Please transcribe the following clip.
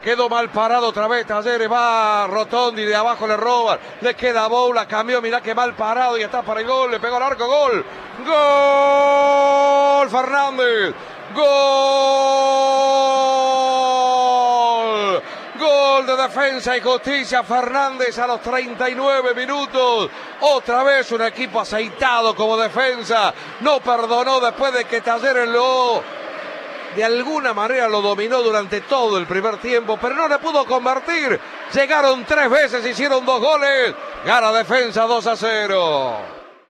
Quedó mal parado otra vez Talleres, va Rotondi, de abajo le roban, le queda Boula, cambió, mirá que mal parado y está para el gol, le pegó al arco, gol. ¡Gol! Fernández. ¡Gol! Gol de Defensa y Justicia, Fernández a los 39 minutos. Otra vez un equipo aceitado como Defensa. No perdonó después de que Talleres de alguna manera lo dominó durante todo el primer tiempo, pero no le pudo convertir. Llegaron 3 veces, hicieron 2 goles. Gana Defensa 2-0.